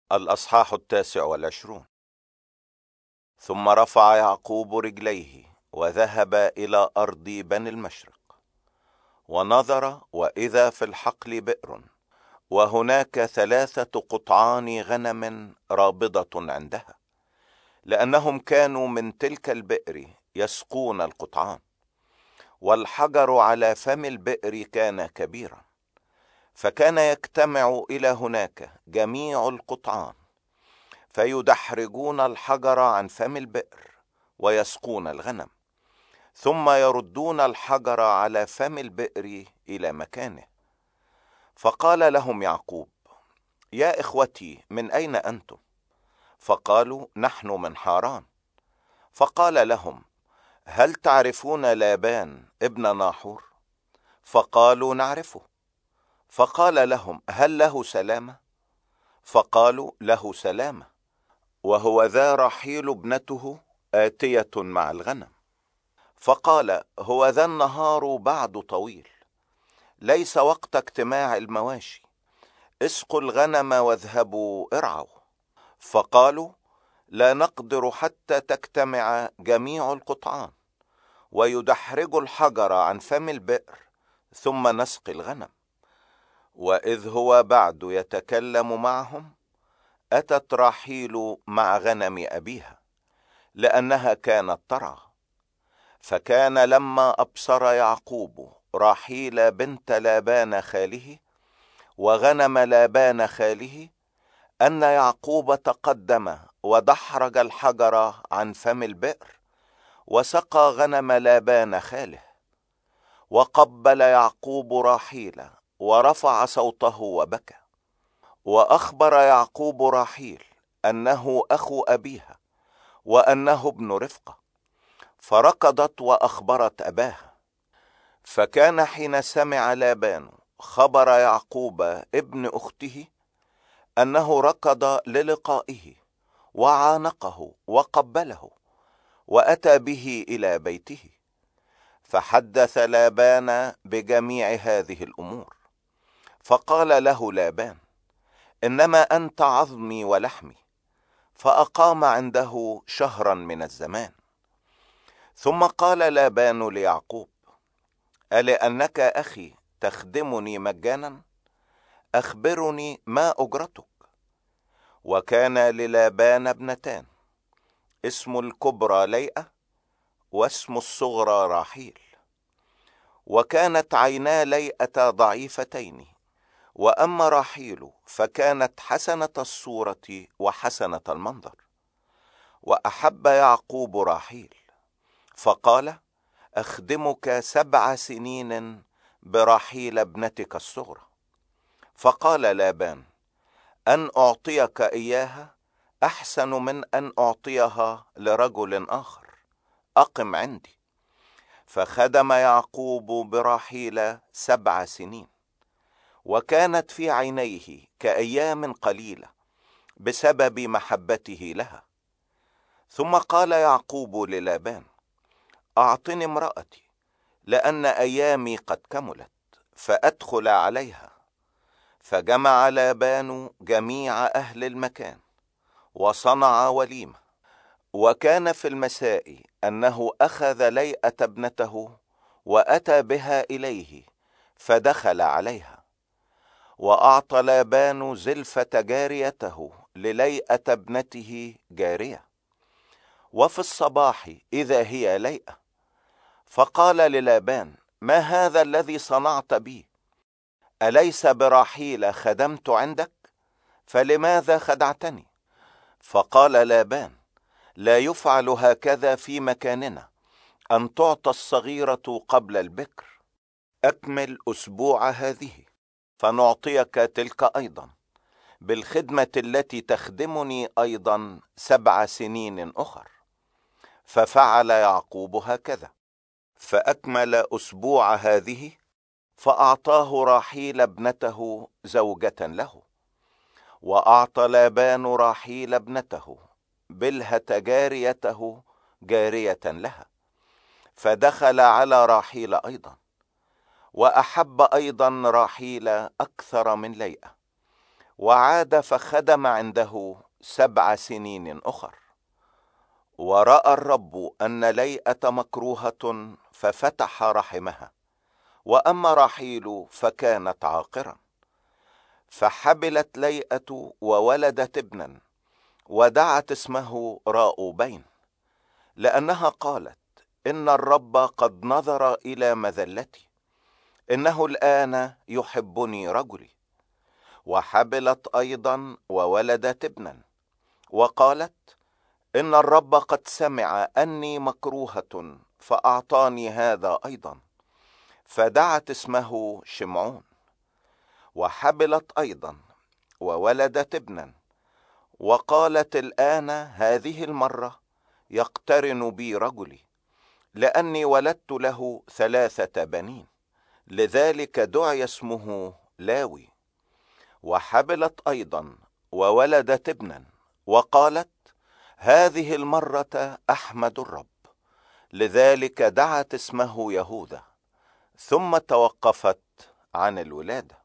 الأصحاح 29. ثم رفع يعقوب رجليه وذهب إلى أرض بني المشرق، ونظر وإذا في الحقل بئر، وهناك 3 قطعان غنم رابضة عندها، لأنهم كانوا من تلك البئر يسقون القطعان. والحجر على فم البئر كان كبيرا، فكان يجتمع إلى هناك جميع القطعان، فيدحرجون الحجر عن فم البئر ويسقون الغنم، ثم يردون الحجر على فم البئر إلى مكانه. فقال لهم يعقوب: يا إخوتي، من أين أنتم؟ فقالوا: نحن من حاران. فقال لهم: هل تعرفون لابان ابن ناحور؟ فقالوا: نعرفه. فقال لهم: هل له سلامة؟ فقالوا: له سلامة، وهو ذا رحيل ابنته آتية مع الغنم. فقال: هو ذا النهار بعد طويل، ليس وقت اجتماع المواشي، اسقوا الغنم واذهبوا ارعوا. فقالوا: لا نقدر حتى تجتمع جميع القطعان، ويدحرج الحجر عن فم البئر، ثم نسقي الغنم. وإذ هو بعد يتكلم معهم، أتت راحيل مع غنم أبيها، لأنها كانت ترعى. فكان لما أبصر يعقوب راحيل بنت لابان خاله وغنم لابان خاله أن يعقوب تقدم ودحرج الحجر عن فم البئر وسقى غنم لابان خاله، وقبل يعقوب راحيل ورفع صوته وبكى. وأخبر يعقوب راحيل أنه أخو أبيها وأنه ابن رفقة، فركضت وأخبرت أباها. فكان حين سمع لابان خبر يعقوب ابن أخته أنه ركض للقائه وعانقه وقبله وأتى به إلى بيته، فحدث لابان بجميع هذه الأمور. فقال له لابان: إنما أنت عظمي ولحمي. فأقام عنده شهرا من الزمان. ثم قال لابان ليعقوب: ألأنك أخي تخدمني مجانا؟ أخبرني ما أجرتك. وكان للابان ابنتان، اسم الكبرى ليئة واسم الصغرى راحيل. وكانت عينا ليئة ضعيفتين، وأما راحيل فكانت حسنة الصورة وحسنة المنظر. وأحب يعقوب راحيل، فقال: أخدمك 7 سنين براحيل ابنتك الصغرى. فقال لابان: أن أعطيك إياها أحسن من أن أعطيها لرجل آخر، أقم عندي. فخدم يعقوب براحيل 7 سنين، وكانت في عينيه كأيام قليلة بسبب محبته لها. ثم قال يعقوب للابان: أعطني امرأتي، لأن أيامي قد كملت، فأدخل عليها. فجمع لابان جميع أهل المكان وصنع وليمة. وكان في المساء أنه أخذ ليئة ابنته وأتى بها إليه، فدخل عليها. وأعطى لابان زلفة جاريته لليئة ابنته جارية. وفي الصباح إذا هي ليئة. فقال للابان: ما هذا الذي صنعت بي؟ أليس براحيل خدمت عندك؟ فلماذا خدعتني؟ فقال لابان: لا يفعل هكذا في مكاننا، أن تعطى الصغيرة قبل البكر. أكمل أسبوع هذه، فنعطيك تلك أيضا، بالخدمة التي تخدمني أيضا 7 سنين أخر. ففعل يعقوب هكذا، فأكمل أسبوع هذه، فأعطاه راحيل ابنته زوجة له. وأعطى لابان راحيل ابنته بلهة جاريته جارية لها، فدخل على راحيل أيضا. وأحب أيضا راحيل أكثر من ليئة، وعاد فخدم عنده 7 سنين أخر. ورأى الرب أن ليئة مكروهة ففتح رحمها، وأما راحيل فكانت عاقرا. فحبلت ليئة وولدت ابنا، ودعت اسمه راؤوبين، لأنها قالت: إن الرب قد نظر إلى مذلتي، إنه الآن يحبني رجلي. وحبلت أيضا وولدت ابنا، وقالت: إن الرب قد سمع أني مكروهة فأعطاني هذا أيضا، فدعت اسمه شمعون. وحبلت أيضا وولدت ابنا، وقالت: الآن هذه المرة يقترن بي رجلي، لأني ولدت له 3 بنين، لذلك دعي اسمه لاوي. وحبلت أيضا وولدت ابنا، وقالت: هذه المرة أحمد الرب، لذلك دعت اسمه يهوذا. ثم توقفت عن الولادة.